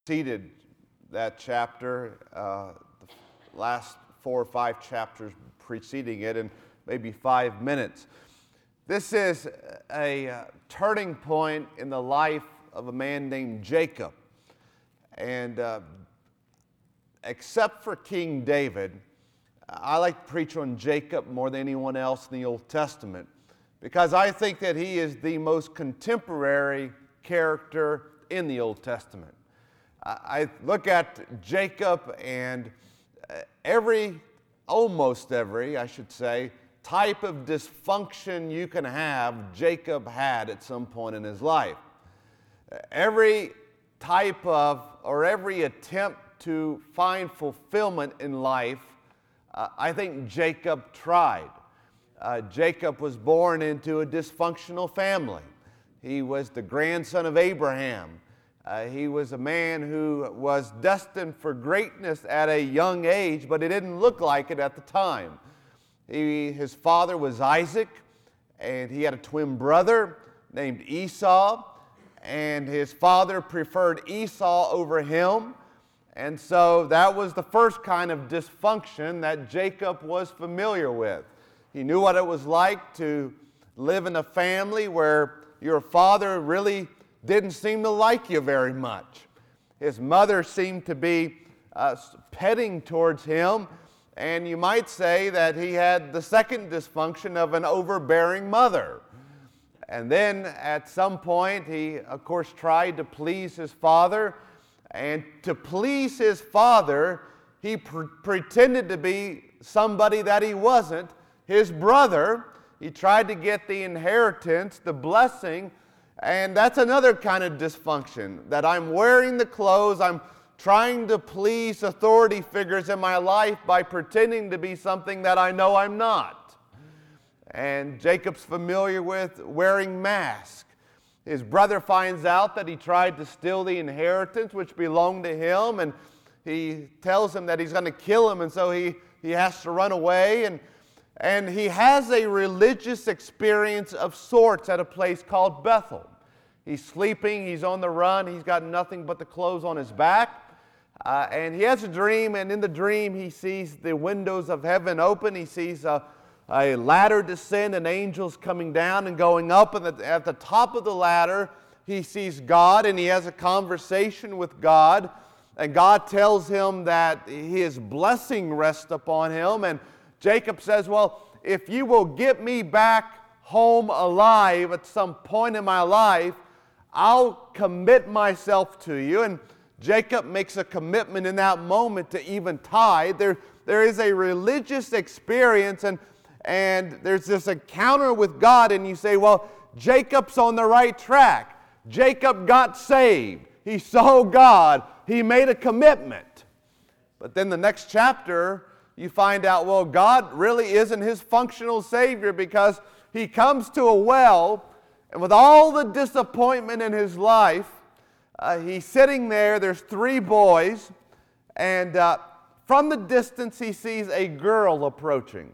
preceded that chapter, the last 4 or 5 chapters preceding it, in maybe 5 minutes. This is a turning point in the life of a man named Jacob. And except for King David, I like to preach on Jacob more than anyone else in the Old Testament, because I think that he is the most contemporary character in the Old Testament. I look at Jacob, and almost every, I should say, type of dysfunction you can have, Jacob had at some point in his life. Every type of, or every attempt to find fulfillment in life, I think Jacob tried. Jacob was born into a dysfunctional family. He was the grandson of Abraham. He was a man who was destined for greatness at a young age, but it didn't look like it at the time. His father was Isaac, and he had a twin brother named Esau, and his father preferred Esau over him, and so that was the first kind of dysfunction that Jacob was familiar with. He knew what it was like to live in a family where your father really didn't seem to like you very much. His mother seemed to be petting towards him, and you might say that he had the second dysfunction of an overbearing mother. And then at some point he, of course, tried to please his father, and to please his father, he pretended to be somebody that he wasn't, his brother. He tried to get the inheritance, the blessing. And that's another kind of dysfunction, that I'm wearing the clothes, I'm trying to please authority figures in my life by pretending to be something that I know I'm not. And Jacob's familiar with wearing masks. His brother finds out that he tried to steal the inheritance which belonged to him, and he tells him that he's going to kill him, and so he has to run away. And he has a religious experience of sorts at a place called Bethel. He's sleeping, he's on the run, he's got nothing but the clothes on his back. And he has a dream, and in the dream he sees the windows of heaven open. He sees a ladder descend and angels coming down and going up. And at the top of the ladder he sees God, and he has a conversation with God. And God tells him that his blessing rests upon him. And Jacob says, well, if you will get me back home alive at some point in my life, I'll commit myself to you. And Jacob makes a commitment in that moment to even tithe. There is a religious experience, and there's this encounter with God, and you say, well, Jacob's on the right track. Jacob got saved. He saw God. He made a commitment. But then the next chapter, you find out, well, God really isn't his functional Savior, because he comes to a well, and with all the disappointment in his life, he's sitting there. There's 3 boys, and from the distance he sees a girl approaching.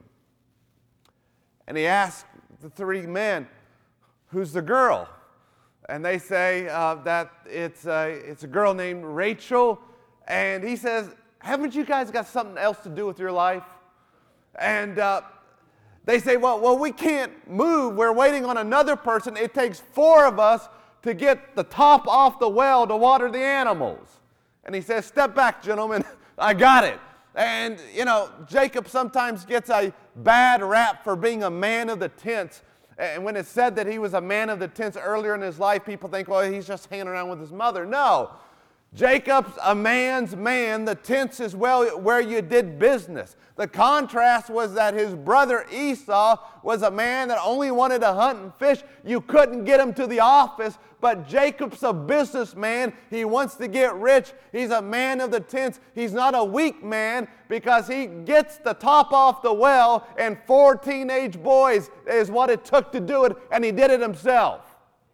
And he asks the 3 men, who's the girl? And they say that it's a girl named Rachel. And he says, haven't you guys got something else to do with your life? And they say, well, we can't move. We're waiting on another person. It takes 4 of us to get the top off the well to water the animals. And he says, step back, gentlemen. I got it. And, Jacob sometimes gets a bad rap for being a man of the tents. And when it's said that he was a man of the tents earlier in his life, people think, well, he's just hanging around with his mother. No. Jacob's a man's man. The tents is where you did business. The contrast was that his brother Esau was a man that only wanted to hunt and fish. You couldn't get him to the office, but Jacob's a businessman. He wants to get rich. He's a man of the tents. He's not a weak man, because he gets the top off the well, and 4 teenage boys is what it took to do it, and he did it himself.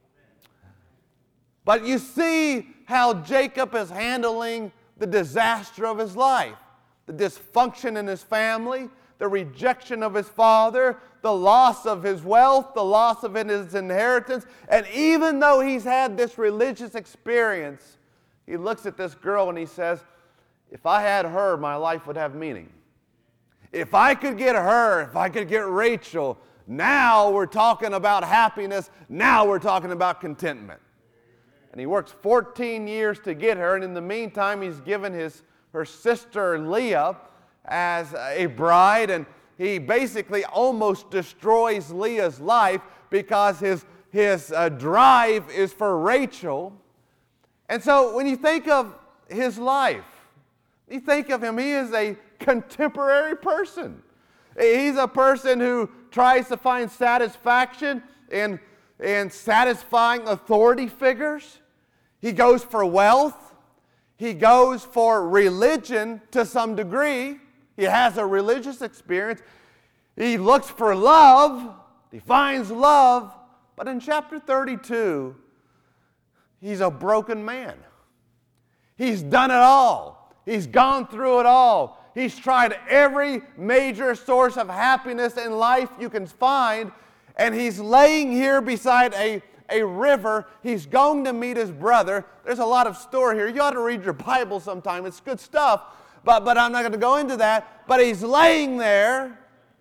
But you see how Jacob is handling the disaster of his life, the dysfunction in his family, the rejection of his father, the loss of his wealth, the loss of his inheritance. And even though he's had this religious experience, he looks at this girl and he says, if I had her, my life would have meaning. If I could get her, if I could get Rachel, now we're talking about happiness. Now we're talking about contentment. And he works 14 years to get her, and in the meantime, he's given her sister Leah as a bride, and he basically almost destroys Leah's life because his drive is for Rachel. And so when you think of his life, you think of him, he is a contemporary person. He's a person who tries to find satisfaction in satisfying authority figures. He goes for wealth. He goes for religion to some degree. He has a religious experience. He looks for love. He finds love. But in chapter 32, he's a broken man. He's done it all. He's gone through it all. He's tried every major source of happiness in life you can find, and he's laying here beside a river. He's going to meet his brother. There's a lot of story here. You ought to read your Bible sometime. It's good stuff, but I'm not going to go into that. But he's laying there,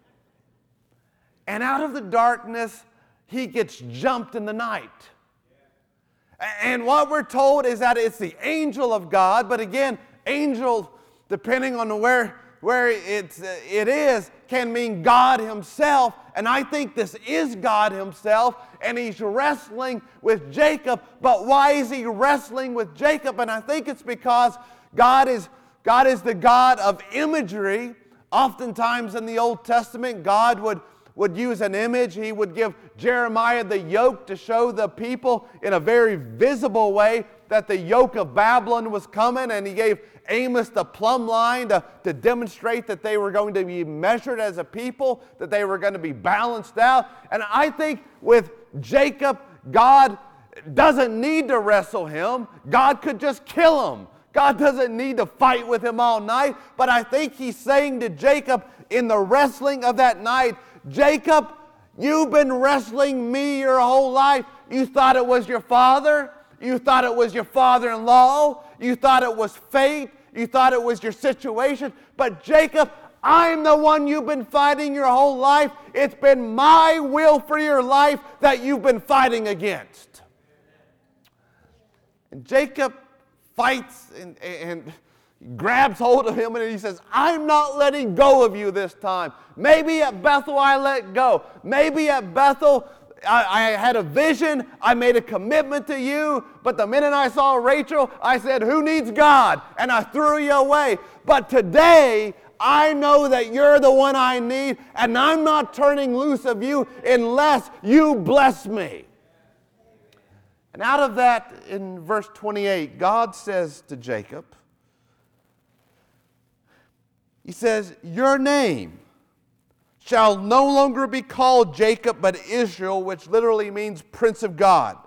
and out of the darkness, he gets jumped in the night. And what we're told is that it's the angel of God, but again, angel, depending on where it is, can mean God himself. And I think this is God himself, and he's wrestling with Jacob. But why is he wrestling with Jacob? And I think it's because God is the God of imagery. Oftentimes in the Old Testament, God would use an image. He would give Jeremiah the yoke to show the people in a very visible way that the yoke of Babylon was coming, and he gave Amos the plumb line to demonstrate that they were going to be measured as a people, that they were going to be balanced out. And I think with Jacob, God doesn't need to wrestle him. God could just kill him. God doesn't need to fight with him all night. But I think he's saying to Jacob in the wrestling of that night, Jacob, you've been wrestling me your whole life. You thought it was your father. You thought it was your father-in-law. You thought it was fate. You thought it was your situation. But Jacob, I'm the one you've been fighting your whole life. It's been my will for your life that you've been fighting against. And Jacob fights and grabs hold of him, and he says, I'm not letting go of you this time. Maybe at Bethel I let go. Maybe at Bethel I had a vision, I made a commitment to you, but the minute I saw Rachel, I said, who needs God? And I threw you away. But today, I know that you're the one I need, and I'm not turning loose of you unless you bless me. And out of that, in verse 28, God says to Jacob, he says, your name shall no longer be called Jacob, but Israel, which literally means Prince of God.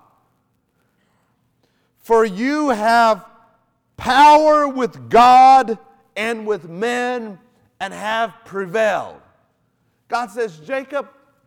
For you have power with God and with men, and have prevailed. God says, Jacob,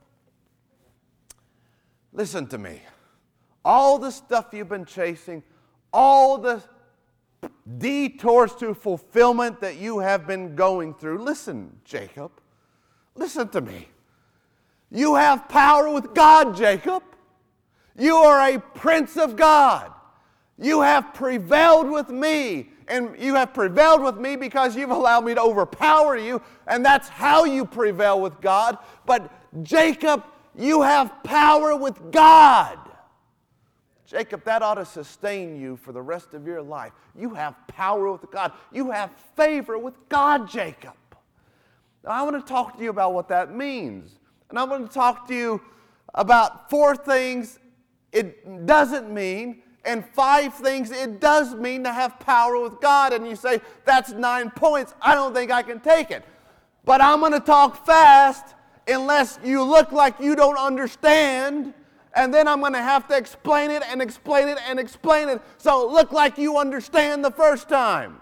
listen to me. All the stuff you've been chasing, all the detours to fulfillment that you have been going through, listen, Jacob. Listen to me. You have power with God, Jacob. You are a prince of God. You have prevailed with me. And you have prevailed with me because you've allowed me to overpower you. And that's how you prevail with God. But Jacob, you have power with God. Jacob, that ought to sustain you for the rest of your life. You have power with God. You have favor with God, Jacob. Now, I want to talk to you about what that means. And I want to talk to you about 4 things it doesn't mean and 5 things it does mean to have power with God. And you say, that's 9 points. I don't think I can take it. But I'm going to talk fast unless you look like you don't understand. And then I'm going to have to explain it and explain it and explain it so it look like you understand the first time.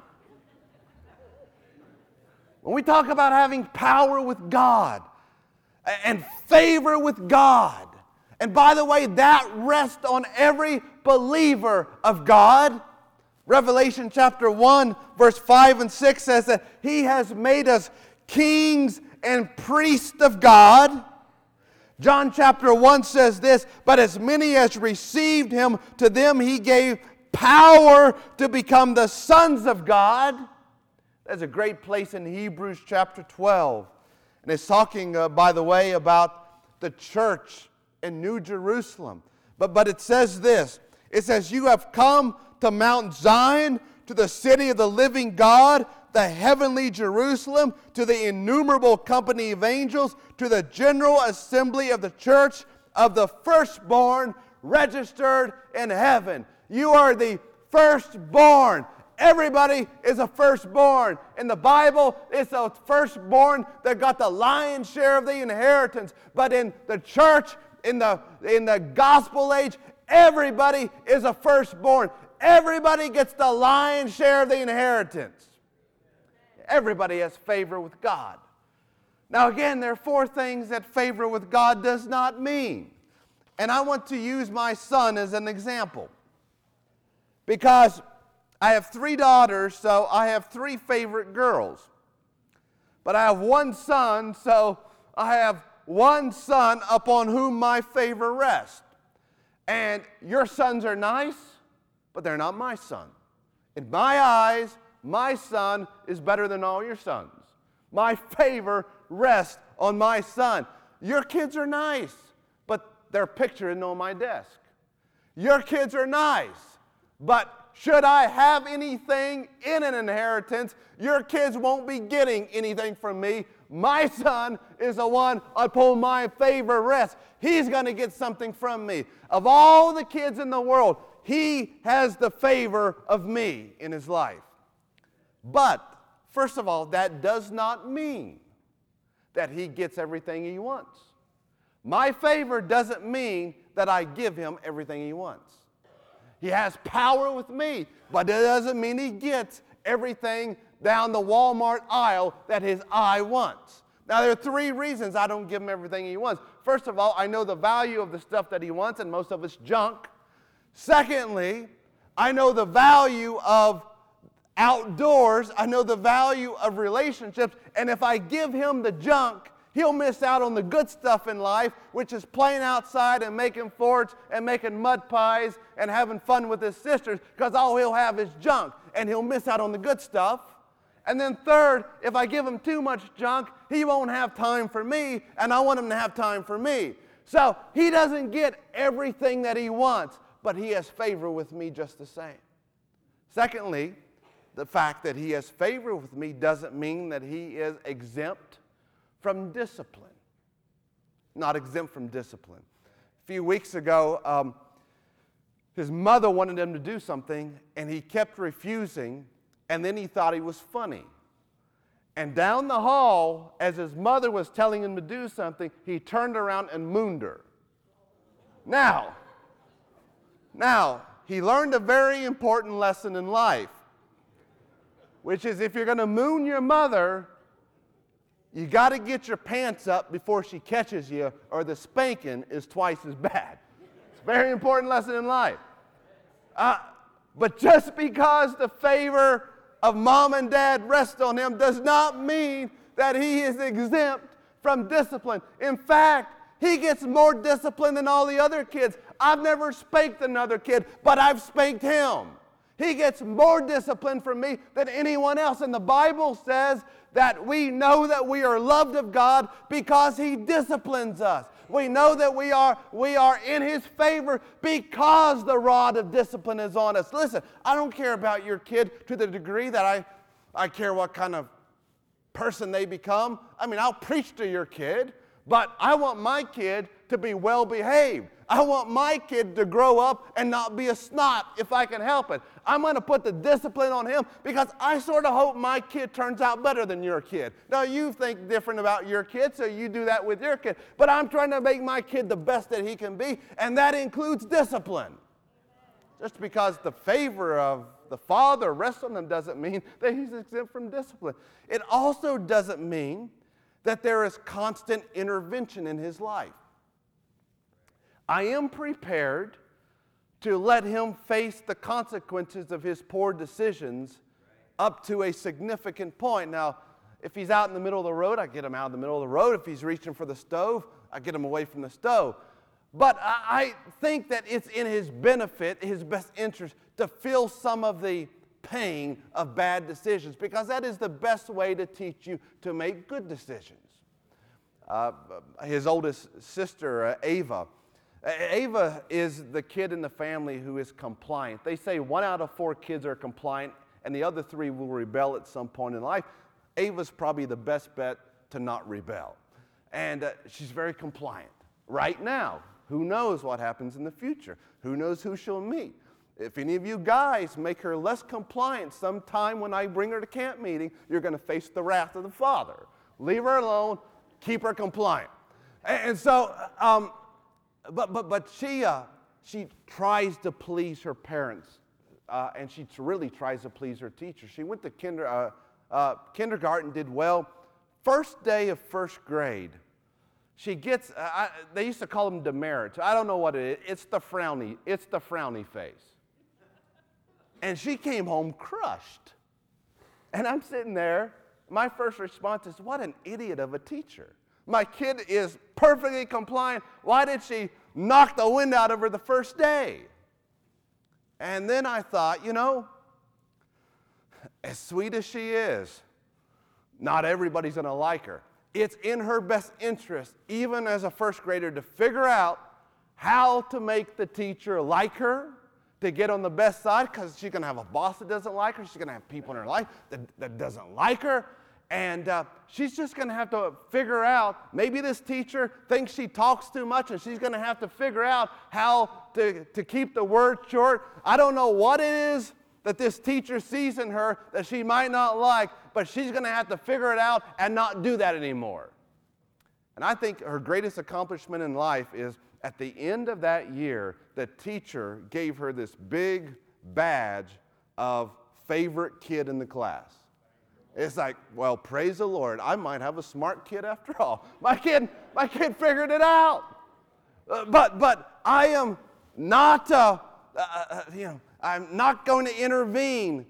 When we talk about having power with God and favor with God, and by the way, that rests on every believer of God. Revelation chapter 1, verse 5 and 6 says that He has made us kings and priests of God. John chapter 1 says this, but as many as received Him, to them He gave power to become the sons of God. There's a great place in Hebrews chapter 12. And it's talking, by the way, about the church in New Jerusalem. But it says this. It says, you have come to Mount Zion, to the city of the living God, the heavenly Jerusalem, to the innumerable company of angels, to the general assembly of the church of the firstborn registered in heaven. You are the firstborn. Everybody is a firstborn. In the Bible, it's the firstborn that got the lion's share of the inheritance. But in the church, in the gospel age, everybody is a firstborn. Everybody gets the lion's share of the inheritance. Everybody has favor with God. Now again, there are 4 things that favor with God does not mean. And I want to use my son as an example. Because I have 3 daughters, so I have 3 favorite girls. But I have 1 son, so I have 1 son upon whom my favor rests. And your sons are nice, but they're not my son. In my eyes, my son is better than all your sons. My favor rests on my son. Your kids are nice, but their picture isn't on my desk. Your kids are nice, but should I have anything in an inheritance, your kids won't be getting anything from me. My son is the one upon my favor rests. He's going to get something from me. Of all the kids in the world, he has the favor of me in his life. But, first of all, that does not mean that he gets everything he wants. My favor doesn't mean that I give him everything he wants. He has power with me, but it doesn't mean he gets everything down the Walmart aisle that his eye wants. Now, there are 3 reasons I don't give him everything he wants. First of all, I know the value of the stuff that he wants, and most of it's junk. Secondly, I know the value of outdoors. I know the value of relationships, and if I give him the junk, he'll miss out on the good stuff in life, which is playing outside and making forts and making mud pies and having fun with his sisters, because all he'll have is junk, and he'll miss out on the good stuff. And then third, if I give him too much junk, he won't have time for me, and I want him to have time for me. So he doesn't get everything that he wants, but he has favor with me just the same. Secondly, the fact that he has favor with me doesn't mean that he is exempt from discipline. Not exempt from discipline. A few weeks ago, his mother wanted him to do something, and he kept refusing, and then he thought he was funny. And down the hall, as his mother was telling him to do something, he turned around and mooned her. Now, he learned a very important lesson in life, which is if you're going to moon your mother, you got to get your pants up before she catches you, or the spanking is twice as bad. It's a very important lesson in life. But just because the favor of mom and dad rests on him does not mean that he is exempt from discipline. In fact, he gets more discipline than all the other kids. I've never spanked another kid, but I've spanked him. He gets more discipline from me than anyone else. And the Bible says that we know that we are loved of God because He disciplines us. We know that we are in His favor because the rod of discipline is on us. Listen, I don't care about your kid to the degree that I care what kind of person they become. I mean, I'll preach to your kid, but I want my kid to be well behaved. I want my kid to grow up and not be a snot if I can help it. I'm going to put the discipline on him because I sort of hope my kid turns out better than your kid. Now, you think different about your kid, so you do that with your kid. But I'm trying to make my kid the best that he can be, and that includes discipline. Just because the favor of the Father rests on him doesn't mean that he's exempt from discipline. It also doesn't mean that there is constant intervention in his life. I am prepared to let him face the consequences of his poor decisions up to a significant point. Now, if he's out in the middle of the road, I get him out in the middle of the road. If he's reaching for the stove, I get him away from the stove. But I think that it's in his benefit, his best interest, to feel some of the pain of bad decisions, because that is the best way to teach you to make good decisions. His oldest sister, Ava. Ava is the kid in the family who is compliant. They say 1 out of 4 kids are compliant, and the other 3 will rebel at some point in life. Ava's probably the best bet to not rebel. And she's very compliant right now. Who knows what happens in the future? Who knows who she'll meet? If any of you guys make her less compliant sometime when I bring her to camp meeting, you're going to face the wrath of the Father. Leave her alone. Keep her compliant. And so, but she tries to please her parents, and she really tries to please her teacher. She went to kindergarten, did well. First day of first grade, she gets, they used to call them demerits. I don't know what it is. It's the frowny face. And she came home crushed. And I'm sitting there. My first response is, what an idiot of a teacher. My kid is perfectly compliant. Why did she knock the wind out of her the first day? And then I thought, as sweet as she is, not everybody's going to like her. It's in her best interest, even as a first grader, to figure out how to make the teacher like her, to get on the best side, because she's going to have a boss that doesn't like her. She's going to have people in her life that doesn't like her. And she's just going to have to figure out, maybe this teacher thinks she talks too much, and she's going to have to figure out how to keep the word short. I don't know what it is that this teacher sees in her that she might not like, but she's going to have to figure it out and not do that anymore. And I think her greatest accomplishment in life is at the end of that year, the teacher gave her this big badge of favorite kid in the class. It's like, well, praise the Lord, I might have a smart kid after all. My kid figured it out. But I am not, I'm not going to intervene.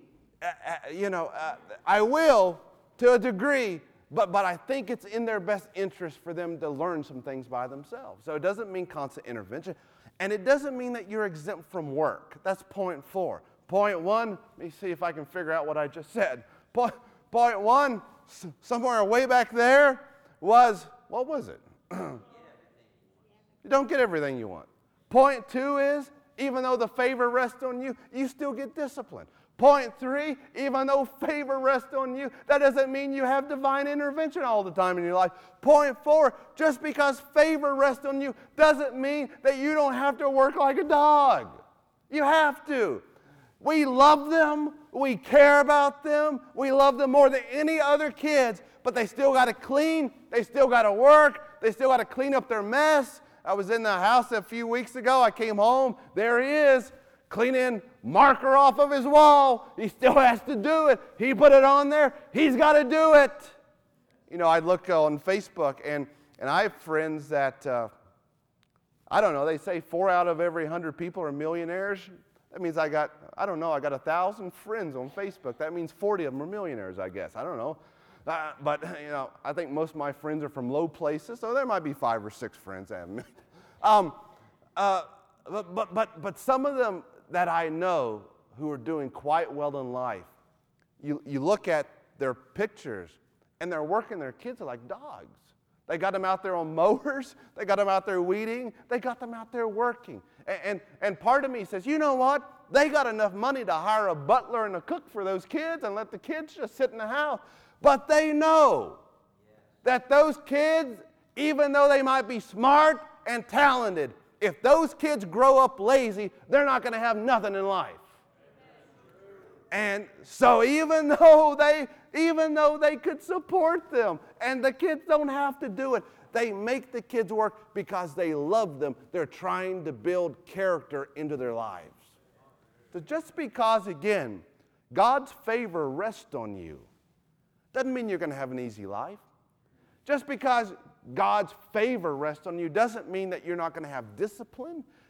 I will to a degree, but I think it's in their best interest for them to learn some things by themselves. So it doesn't mean constant intervention, and it doesn't mean that you're exempt from work. That's point 4. Point 1, let me see if I can figure out what I just said. Point 1, somewhere way back there, was, what was it? You don't get everything you want. Point 2 is, even though the favor rests on you, you still get discipline. Point 3, even though favor rests on you, that doesn't mean you have divine intervention all the time in your life. Point 4, just because favor rests on you doesn't mean that you don't have to work like a dog. You have to. We love them. We care about them. We love them more than any other kids, but they still got to clean. They still got to work. They still got to clean up their mess. I was in the house a few weeks ago. I came home. There he is, cleaning marker off of his wall. He still has to do it. He put it on there. He's got to do it. I look on Facebook, and I have friends that, I don't know, they say 4 out of every 100 people are millionaires. That means I got 1,000 friends on Facebook. That means 40 of them are millionaires, I guess. I don't know. But I think most of my friends are from low places, so there might be 5 or 6 friends that have but some of them that I know who are doing quite well in life, you look at their pictures, and they're working their kids are like dogs. They got them out there on mowers. They got them out there weeding. They got them out there working. And part of me says, you know what? They got enough money to hire a butler and a cook for those kids and let the kids just sit in the house. But they know that those kids, even though they might be smart and talented, if those kids grow up lazy, they're not going to have nothing in life. And so even though they could support them and the kids don't have to do it, they make the kids work because they love them. They're trying to build character into their lives. So just because, again, God's favor rests on you doesn't mean you're going to have an easy life. Just because God's favor rests on you doesn't mean that you're not going to have discipline.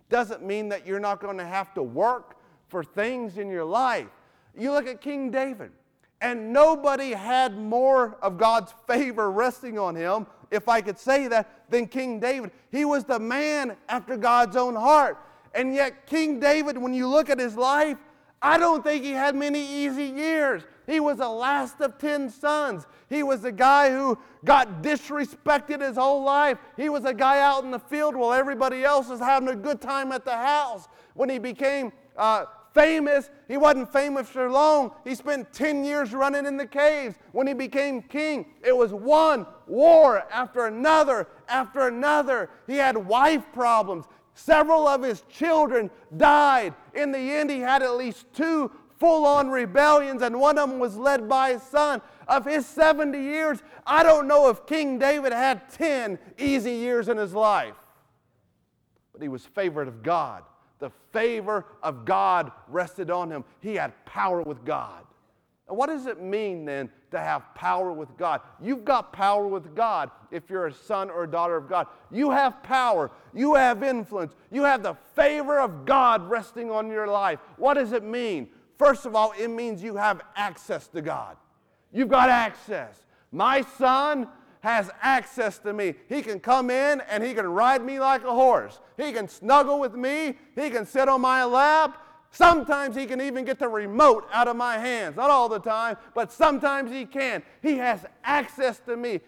doesn't mean that you're not going to have to work for things in your life. You look at King David, and nobody had more of God's favor resting on him, if I could say that, than King David. He was the man after God's own heart. And yet King David, when you look at his life, I don't think he had many easy years. He was the last of 10 sons. He was the guy who got disrespected his whole life. He was a guy out in the field while everybody else was having a good time at the house. When he became famous, he wasn't famous for long. He spent 10 years running in the caves. When he became king, it was one war after another after another. He had wife problems. Several of his children died. In the end, he had at least 2 full-on rebellions, and one of them was led by his son. Of his 70 years, I don't know if King David had 10 easy years in his life. But he was favored of God. The favor of God rested on him. He had power with God. And what does it mean then to have power with God? You've got power with God if you're a son or a daughter of God. You have power. You have influence. You have the favor of God resting on your life. What does it mean? First of all, it means you have access to God. You've got access. My son has access to me. He can come in and he can ride me like a horse. He can snuggle with me. He can sit on my lap. Sometimes he can even get the remote out of my hands. Not all the time, but sometimes he can. He has access to me.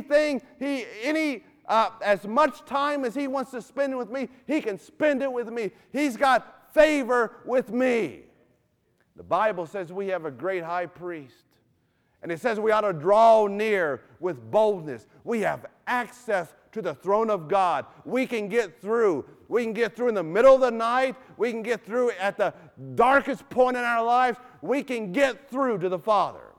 As much time as he wants to spend with me, he can spend it with me. He's got favor with me. The Bible says we have a great high priest. And it says we ought to draw near with boldness. We have access to the throne of God. We can get through. We can get through in the middle of the night. We can get through at the darkest point in our lives. We can get through to the Father.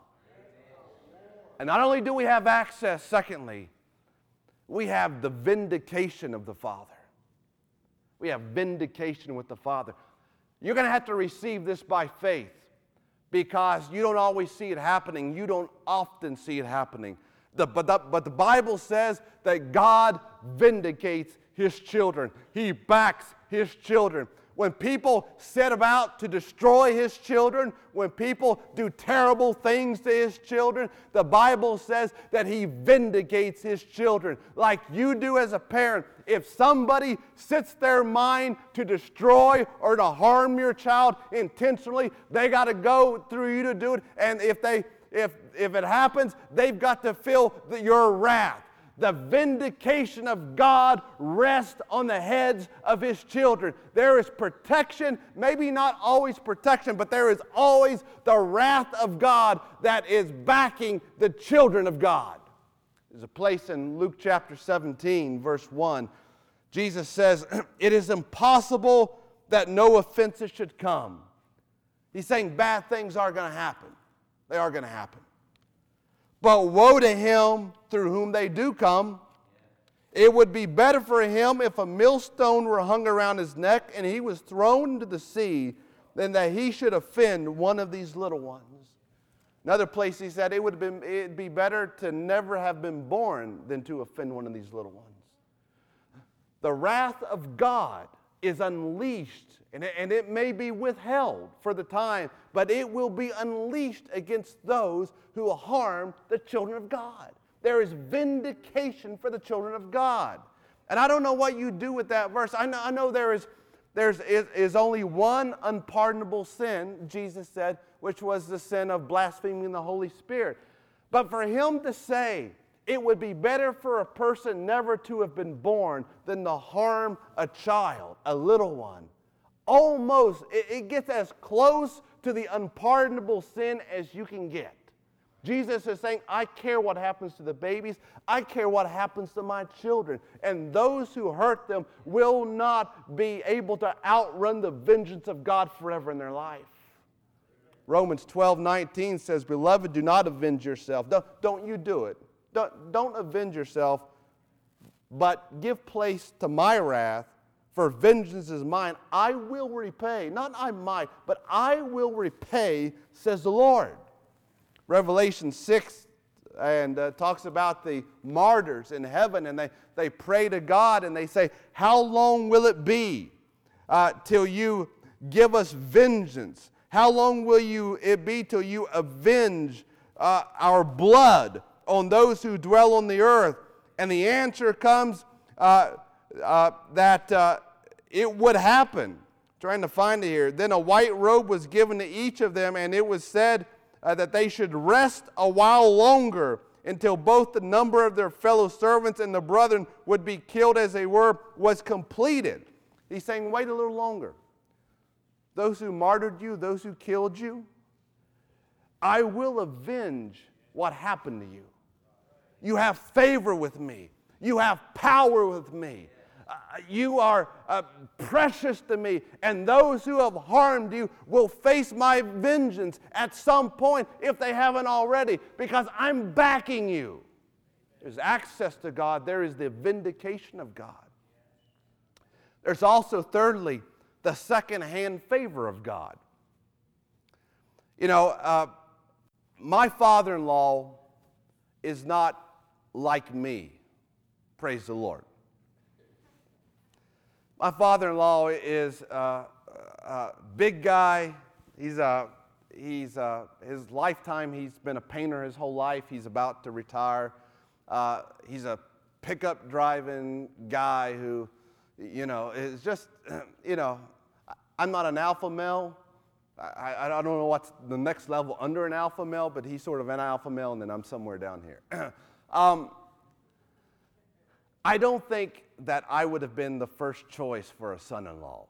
And not only do we have access, secondly, we have the vindication of the Father. We have vindication with the Father. You're going to have to receive this by faith because you don't always see it happening. You don't often see it happening. But the Bible says that God vindicates His children. He backs His children. When people set about to destroy His children, when people do terrible things to His children, the Bible says that He vindicates His children. Like you do as a parent. If somebody sets their mind to destroy or to harm your child intentionally, they got to go through you to do it. And if it happens, they've got to feel your wrath. The vindication of God rests on the heads of His children. There is protection, maybe not always protection, but there is always the wrath of God that is backing the children of God. There's a place in Luke chapter 17, verse 1. Jesus says, "It is impossible that no offenses should come." He's saying bad things are going to happen. They are going to happen. But woe to him through whom they do come. It would be better for him if a millstone were hung around his neck and he was thrown into the sea than that he should offend one of these little ones. Another place he said it'd be better to never have been born than to offend one of these little ones. The wrath of God is unleashed, and it may be withheld for the time, but it will be unleashed against those who harm the children of God. There is vindication for the children of God. And I don't know what you do with that verse. I know there is only one unpardonable sin, Jesus said, which was the sin of blaspheming the Holy Spirit. But for him to say, it would be better for a person never to have been born than to harm a child, a little one. Almost, it gets as close to the unpardonable sin as you can get. Jesus is saying, I care what happens to the babies. I care what happens to my children. And those who hurt them will not be able to outrun the vengeance of God forever in their life. Romans 12:19 says, "Beloved, do not avenge yourself." Don't you do it. Don't avenge yourself, but give place to my wrath, for vengeance is mine. I will repay. Not I might, but I will repay, says the Lord. Revelation 6 talks about the martyrs in heaven, and they pray to God, and they say, how long will it be? till you give us vengeance? How long will it be till you avenge our blood on those who dwell on the earth? And the answer comes that it would happen. Trying to find it here. Then a white robe was given to each of them, and it was said that they should rest a while longer until both the number of their fellow servants and the brethren would be killed as they were was completed. He's saying, wait a little longer. Those who martyred you, those who killed you, I will avenge what happened to you. You have favor with me. You have power with me. You are precious to me, and those who have harmed you will face my vengeance at some point if they haven't already, because I'm backing you. There's access to God. There is the vindication of God. There's also, thirdly, the second-hand favor of God. You know, my father-in-law is not like me. Praise the Lord. My father-in-law is a big guy. His lifetime, he's been a painter his whole life. He's about to retire. He's a pickup driving guy who, you know, is just, you know, I'm not an alpha male. I don't know what's the next level under an alpha male, but he's sort of an alpha male, and then I'm somewhere down here. I don't think that I would have been the first choice for a son-in-law.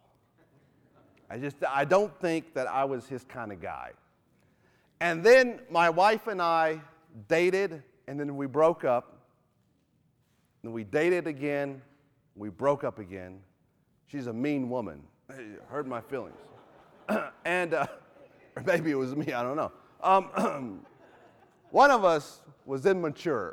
I don't think that I was his kind of guy. And then my wife and I dated, and then we broke up. And we dated again. We broke up again. She's a mean woman. It hurt my feelings. And or maybe it was me, I don't know. One of us was immature.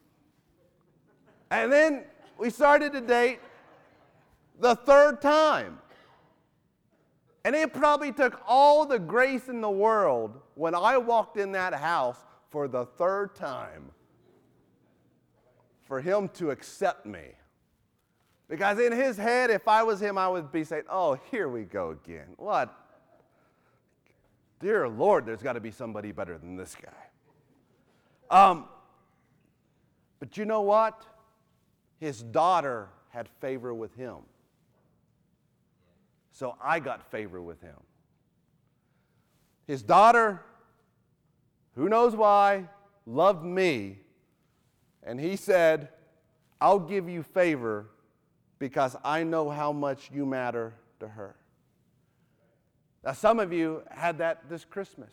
And then we started to date the third time. And it probably took all the grace in the world when I walked in that house for the third time for him to accept me. Because in his head, if I was him, I would be saying, oh, here we go again. What? Dear Lord, there's got to be somebody better than this guy. But you know what? His daughter had favor with him. So I got favor with him. His daughter, who knows why, loved me. And he said, I'll give you favor because I know how much you matter to her. Now, some of you had that this Christmas.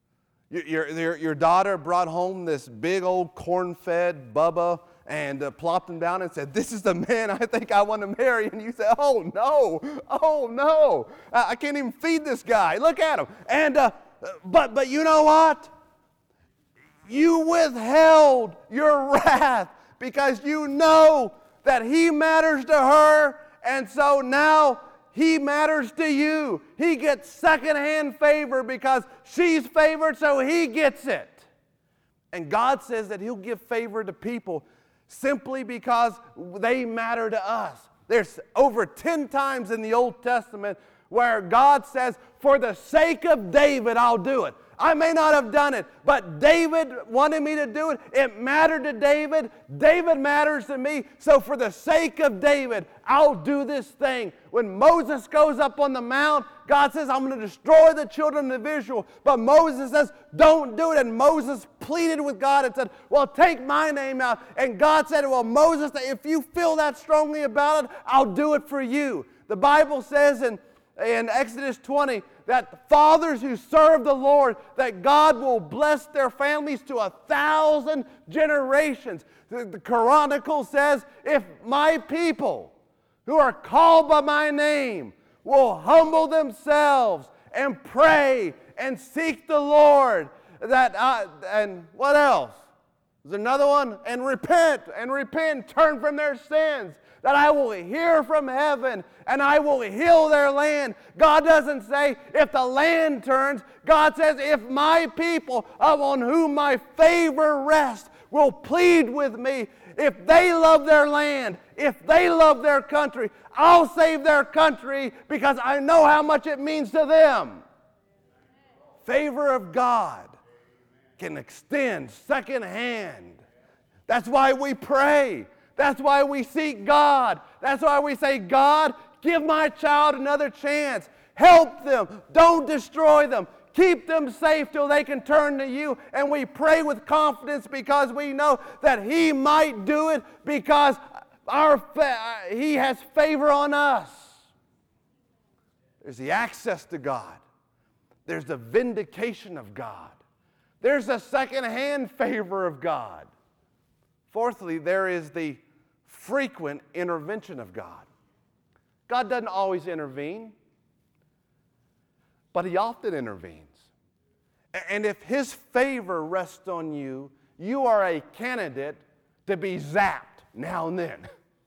Your daughter brought home this big old corn-fed Bubba and plopped him down and said, this is the man I think I want to marry. And you said, oh no, I can't even feed this guy. Look at him. And but you know what? You withheld your wrath because you know that he matters to her, and so now he matters to you. He gets secondhand favor because she's favored, so he gets it. And God says that he'll give favor to people simply because they matter to us. There's over 10 times in the Old Testament where God says, for the sake of David, I'll do it. I may not have done it, but David wanted me to do it. It mattered to David. David matters to me. So for the sake of David, I'll do this thing. When Moses goes up on the mount, God says, I'm going to destroy the children of Israel. But Moses says, don't do it. And Moses pleaded with God and said, well, take my name out. And God said, well, Moses, if you feel that strongly about it, I'll do it for you. The Bible says in Exodus 20, that fathers who serve the Lord, that God will bless their families to 1,000 generations. The Chronicle says, if my people who are called by my name will humble themselves and pray and seek the Lord, and what else? There's another one, and repent, turn from their sins, that I will hear from heaven and I will heal their land. God doesn't say if the land turns. God says if my people on whom my favor rests will plead with me. If they love their land, if they love their country, I'll save their country because I know how much it means to them. Favor of God can extend second hand. That's why we pray. That's why we seek God. That's why we say, God, give my child another chance. Help them. Don't destroy them. Keep them safe till they can turn to you. And we pray with confidence because we know that He might do it because He has favor on us. There's the access to God. There's the vindication of God. There's the second-hand favor of God. Fourthly, there is the frequent intervention of God. God doesn't always intervene, but He often intervenes. And if His favor rests on you, you are a candidate to be zapped now and then.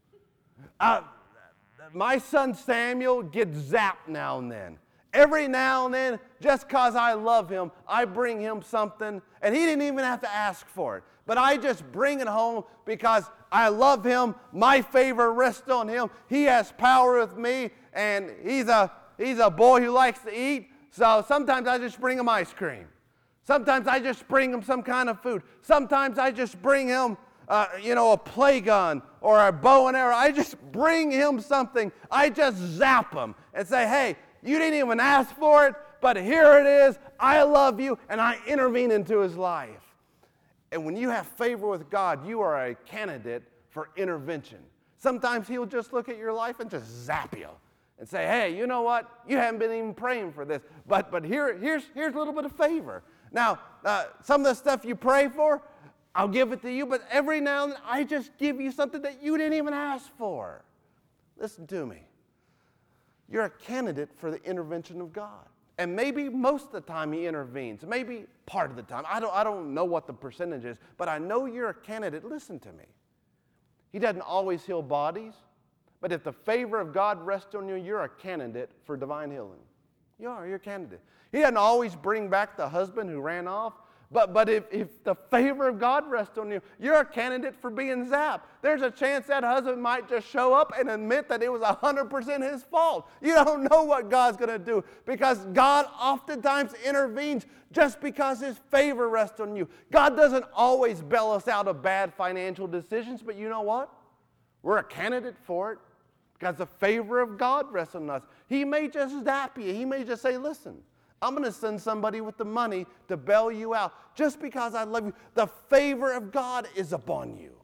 My son Samuel gets zapped now and then. Every now and then, just because I love him, I bring him something, and he didn't even have to ask for it. But I just bring it home because I love him. My favor rests on him. He has power with me, and he's a boy who likes to eat. So sometimes I just bring him ice cream. Sometimes I just bring him some kind of food. Sometimes I just bring him, a play gun or a bow and arrow. I just bring him something. I just zap him and say, hey, you didn't even ask for it, but here it is. I love you, and I intervene into his life. And when you have favor with God, you are a candidate for intervention. Sometimes He'll just look at your life and just zap you and say, hey, you know what? You haven't been even praying for this, but here's a little bit of favor. Now, some of the stuff you pray for, I'll give it to you, but every now and then I just give you something that you didn't even ask for. Listen to me. You're a candidate for the intervention of God. And maybe most of the time He intervenes. Maybe part of the time. I don't know what the percentage is, but I know you're a candidate. Listen to me. He doesn't always heal bodies, but if the favor of God rests on you, you're a candidate for divine healing. You're a candidate. He doesn't always bring back the husband who ran off, but if the favor of God rests on you, you're a candidate for being zapped. There's a chance that husband might just show up and admit that it was 100% his fault. You don't know what God's going to do because God oftentimes intervenes just because His favor rests on you. God doesn't always bail us out of bad financial decisions, but you know what? We're a candidate for it because the favor of God rests on us. He may just zap you. He may just say, listen, I'm going to send somebody with the money to bail you out just because I love you. The favor of God is upon you.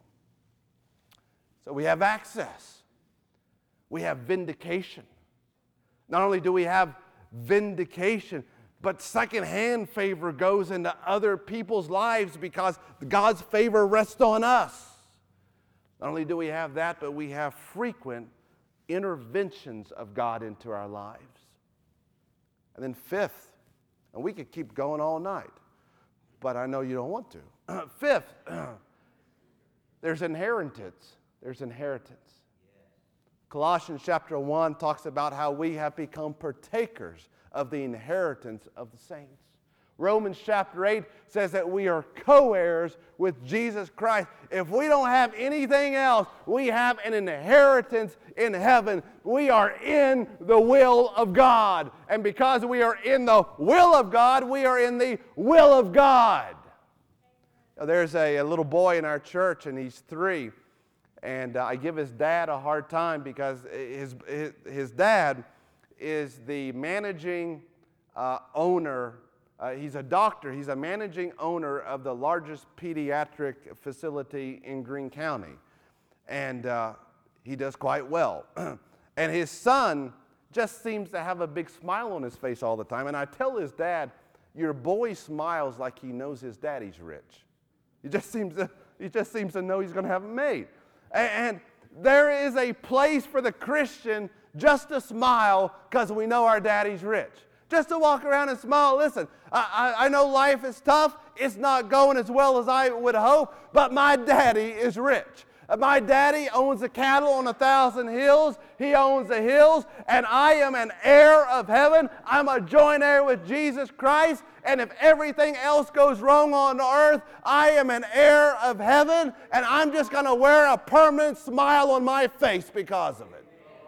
So we have access. We have vindication. Not only do we have vindication, but second-hand favor goes into other people's lives because God's favor rests on us. Not only do we have that, but we have frequent interventions of God into our lives. And then fifth, and we could keep going all night, but I know you don't want to. Fifth, there's inheritance. There's inheritance. Colossians chapter 1 talks about how we have become partakers of the inheritance of the saints. Romans chapter 8 says that we are co-heirs with Jesus Christ. If we don't have anything else, we have an inheritance in heaven. We are in the will of God. And because we are in the will of God, we are in the will of God. Now, there's a little boy in our church, and he's 3. And I give his dad a hard time because his dad is the managing owner. He's a doctor. He's a managing owner of the largest pediatric facility in Greene County. And he does quite well. And his son just seems to have a big smile on his face all the time. And I tell his dad, your boy smiles like he knows his daddy's rich. He just seems to know he's going to have it made. And there is a place for the Christian just to smile because we know our daddy's rich. Just to walk around and smile. Listen, I know life is tough. It's not going as well as I would hope, but my daddy is rich. My daddy owns the cattle on 1,000 hills. He owns the hills, and I am an heir of heaven. I'm a joint heir with Jesus Christ, and if everything else goes wrong on earth, I am an heir of heaven, and I'm just going to wear a permanent smile on my face because of it.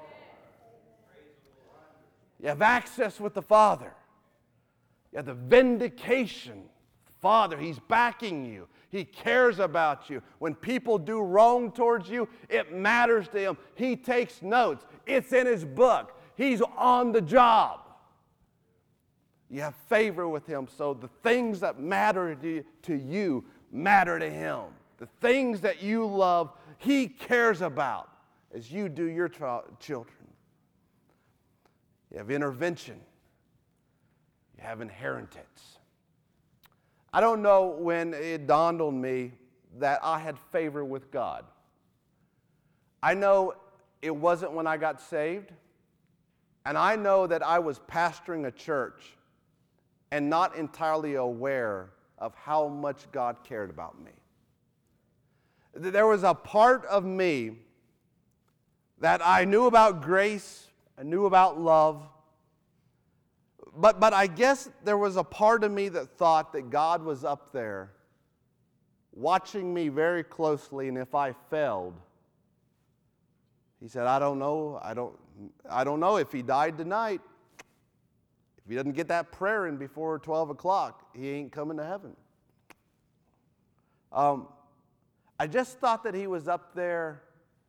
You have access with the Father. You have the vindication. Father, He's backing you. He cares about you. When people do wrong towards you, it matters to Him. He takes notes. It's in His book. He's on the job. You have favor with Him, so the things that matter to you matter to Him. The things that you love, He cares about as you do your children. You have intervention. You have inheritance. I don't know when it dawned on me that I had favor with God. I know it wasn't when I got saved, and I know that I was pastoring a church and not entirely aware of how much God cared about me. There was a part of me that I knew about grace, I knew about love, but I guess there was a part of me that thought that God was up there watching me very closely, and if I failed, He said, I don't know if he died tonight. If he doesn't get that prayer in before 12 o'clock, he ain't coming to heaven. I just thought that He was up there,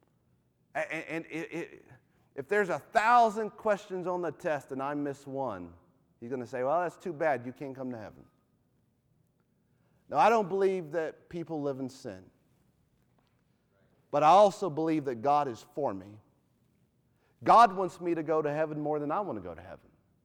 and if there's 1,000 questions on the test and I miss one, He's going to say, well, that's too bad. You can't come to heaven. Now, I don't believe that people live in sin. But I also believe that God is for me. God wants me to go to heaven more than I want to go to heaven.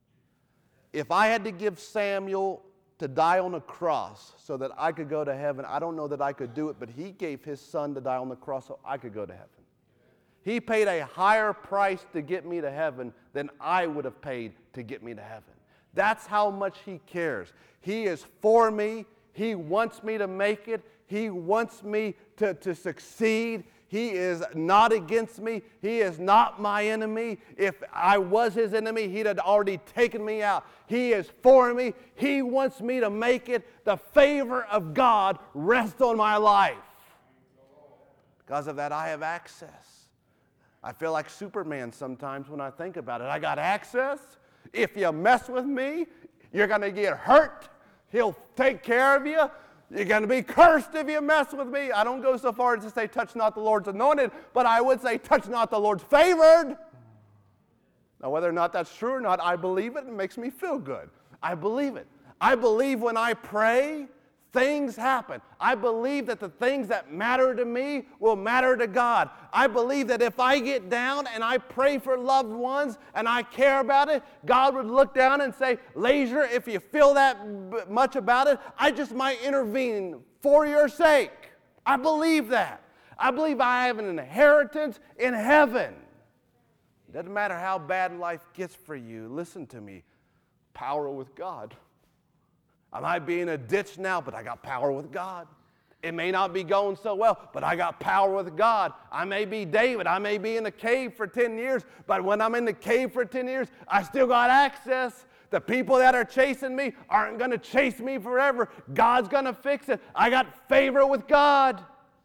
If I had to give Samuel to die on a cross so that I could go to heaven, I don't know that I could do it, but He gave His Son to die on the cross so I could go to heaven. He paid a higher price to get me to heaven than I would have paid to get me to heaven. That's how much He cares. He is for me. He wants me to make it. He wants me to succeed. He is not against me. He is not my enemy. If I was His enemy, He'd have already taken me out. He is for me. He wants me to make it. The favor of God rests on my life. Because of that, I have access. I feel like Superman sometimes when I think about it. I got access. If you mess with me, you're going to get hurt. He'll take care of you. You're going to be cursed if you mess with me. I don't go so far as to say, touch not the Lord's anointed, but I would say, touch not the Lord's favored. Now, whether or not that's true or not, I believe it. It makes me feel good. I believe it. I believe when I pray, things happen. I believe that the things that matter to me will matter to God. I believe that if I get down and I pray for loved ones and I care about it, God would look down and say, Lazier, if you feel that much about it, I just might intervene for your sake. I believe that. I believe I have an inheritance in heaven. It doesn't matter how bad life gets for you. Listen to me. Power with God. I might be in a ditch now, but I got power with God. It may not be going so well, but I got power with God. I may be David. I may be in a cave for 10 years, but when I'm in the cave for 10 years, I still got access. The people that are chasing me aren't going to chase me forever. God's going to fix it. I got favor with God.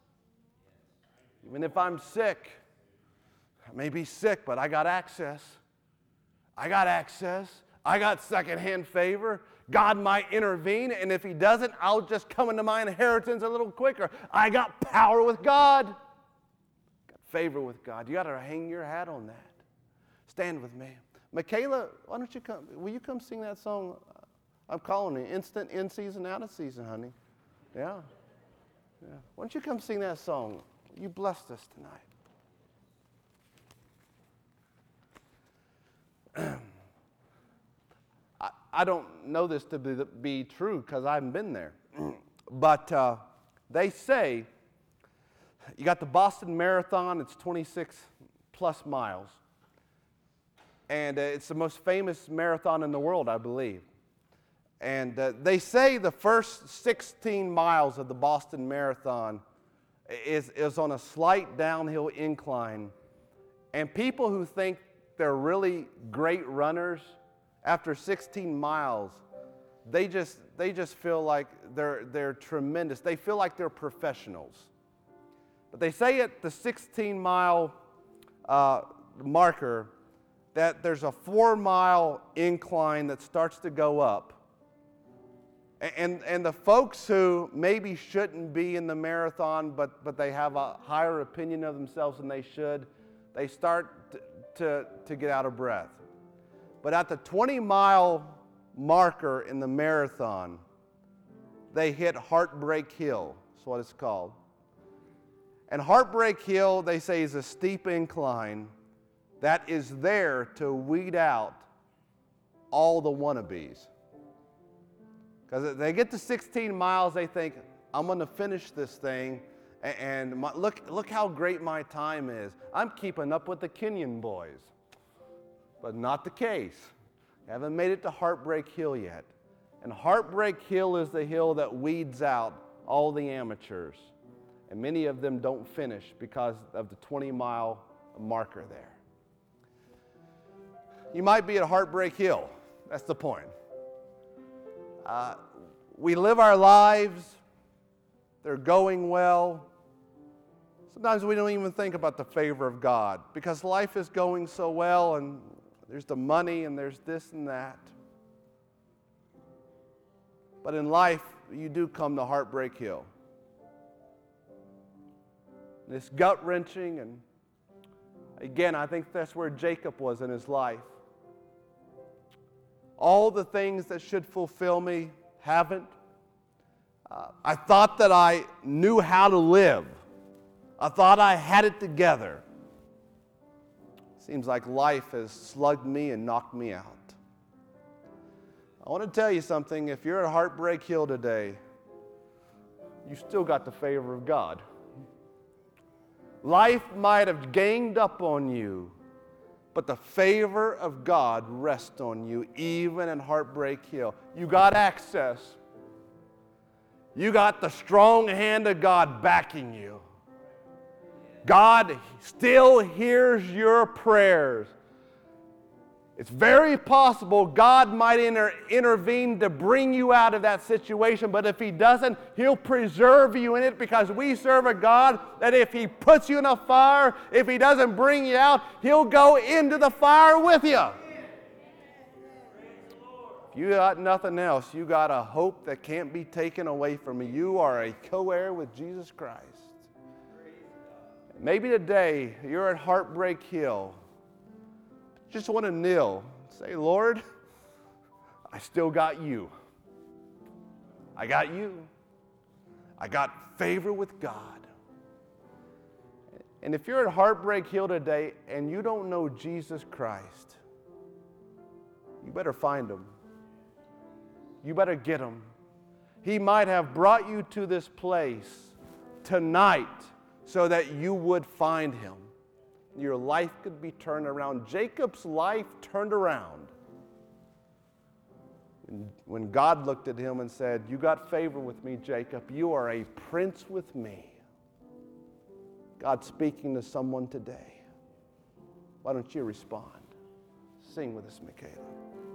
Even if I'm sick, I may be sick, but I got access. I got access. I got secondhand favor. God might intervene, and if He doesn't, I'll just come into my inheritance a little quicker. I got power with God. Got favor with God. You got to hang your hat on that. Stand with me. Michaela, why don't you come? Will you come sing that song? I'm calling it instant in season, out of season, honey. Yeah. Why don't you come sing that song? You blessed us tonight. I don't know this to be true because I haven't been there. But they say, you got the Boston Marathon, it's 26 plus miles. And it's the most famous marathon in the world, I believe. And they say the first 16 miles of the Boston Marathon is on a slight downhill incline. And people who think they're really great runners, after 16 miles, they just feel like they're tremendous. They feel like they're professionals. But they say at the 16-mile marker that there's a 4-mile incline that starts to go up. And the folks who maybe shouldn't be in the marathon, but they have a higher opinion of themselves than they should, they start to get out of breath. But at the 20-mile marker in the marathon, they hit Heartbreak Hill. That's what it's called. And Heartbreak Hill, they say, is a steep incline that is there to weed out all the wannabes. Because they get to 16 miles, they think, I'm going to finish this thing, and look how great my time is. I'm keeping up with the Kenyan boys. But not the case. Haven't made it to Heartbreak Hill yet. And Heartbreak Hill is the hill that weeds out all the amateurs. And many of them don't finish because of the 20-mile marker there. You might be at Heartbreak Hill. That's the point. We live our lives. They're going well. Sometimes we don't even think about the favor of God because life is going so well, and there's the money and there's this and that. But in life, you do come to Heartbreak Hill. It's gut-wrenching, and again, I think that's where Jacob was in his life. All the things that should fulfill me haven't. I thought that I knew how to live. I thought I had it together. Seems like life has slugged me and knocked me out. I want to tell you something. If you're at Heartbreak Hill today, you still got the favor of God. Life might have ganged up on you, but the favor of God rests on you even in Heartbreak Hill. You got access. You got the strong hand of God backing you. God still hears your prayers. It's very possible God might intervene to bring you out of that situation, but if He doesn't, He'll preserve you in it because we serve a God that if He puts you in a fire, if He doesn't bring you out, He'll go into the fire with you. If you got nothing else, you got a hope that can't be taken away from you. You are a co-heir with Jesus Christ. Maybe today you're at Heartbreak Hill. Just want to kneel and say, Lord, I still got you. I got you. I got favor with God. And if you're at Heartbreak Hill today and you don't know Jesus Christ, you better find Him. You better get Him. He might have brought you to this place tonight so that you would find Him. Your life could be turned around. Jacob's life turned around when God looked at him and said, you got favor with me, Jacob. You are a prince with me. God's speaking to someone today. Why don't you respond? Sing with us, Michaela.